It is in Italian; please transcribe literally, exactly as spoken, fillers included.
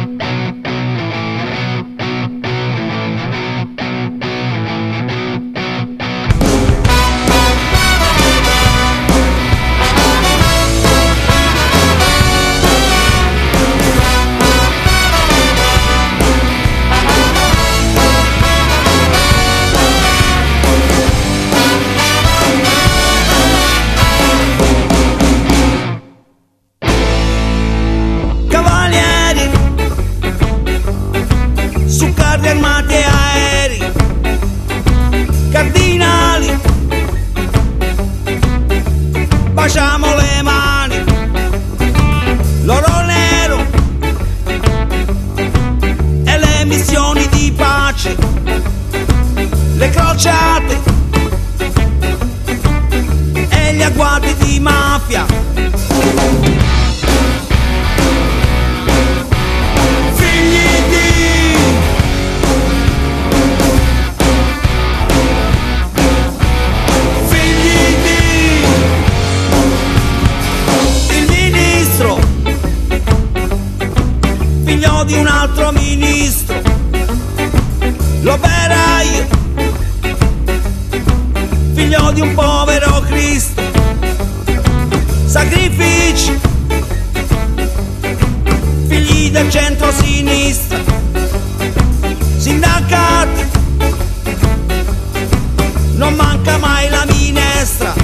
Armati e aerei, cardinali, baciamo le mani, l'oro nero e le missioni di pace, le crociate e gli agguati di mafia. Figlio di un altro ministro, l'operaio, figlio di un povero Cristo, sacrifici, figli del centro-sinistra, sindacati, non manca mai la minestra.